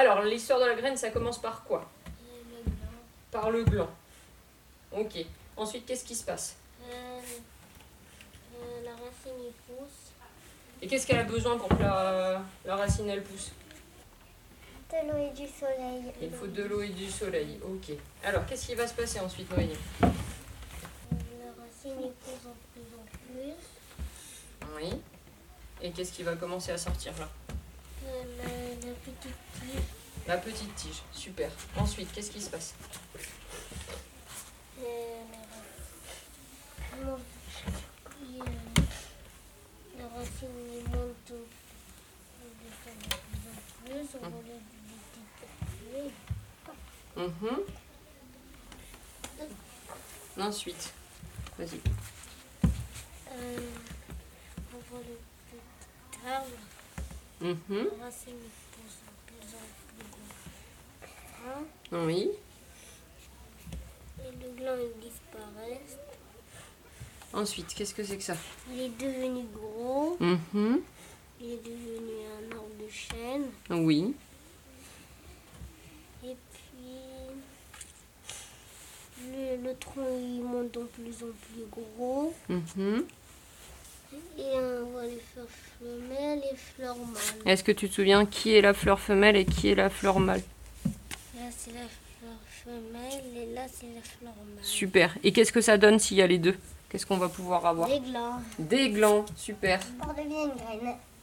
Alors, l'histoire de la graine, ça commence par quoi? Le blanc. Par le gland. Ok. Ensuite, qu'est-ce qui se passe? La racine y pousse. Et qu'est-ce qu'elle a besoin pour que la racine, elle pousse? De l'eau et du soleil. Il faut de l'eau et du soleil. Ok. Alors, qu'est-ce qui va se passer ensuite, Noémie? La racine y pousse en plus en plus. Oui. Et qu'est-ce qui va commencer à sortir là? La petite tige. La petite tige. Super. Ensuite, qu'est-ce qui se passe? La racine y monte de plus en plus. On relève des petites feuilles. Ensuite, vas-y. On voit le petit arbre. La racine y pousse de plus en plus grand. Oui. Et le gland il disparaît. Ensuite, qu'est-ce que c'est que ça? Il est devenu gros. Il est devenu un arbre de chêne. Oui. Et puis le tronc il monte de plus en plus gros. Et on voit les fleurs femelles et fleurs mâles. Est-ce que tu te souviens qui est la fleur femelle et qui est la fleur mâle? Là c'est la fleur femelle et là c'est la fleur mâle. Super. Et qu'est-ce que ça donne s'il y a les deux? Qu'est-ce qu'on va pouvoir avoir? Des glands. Des glands. Super. On devient une graine.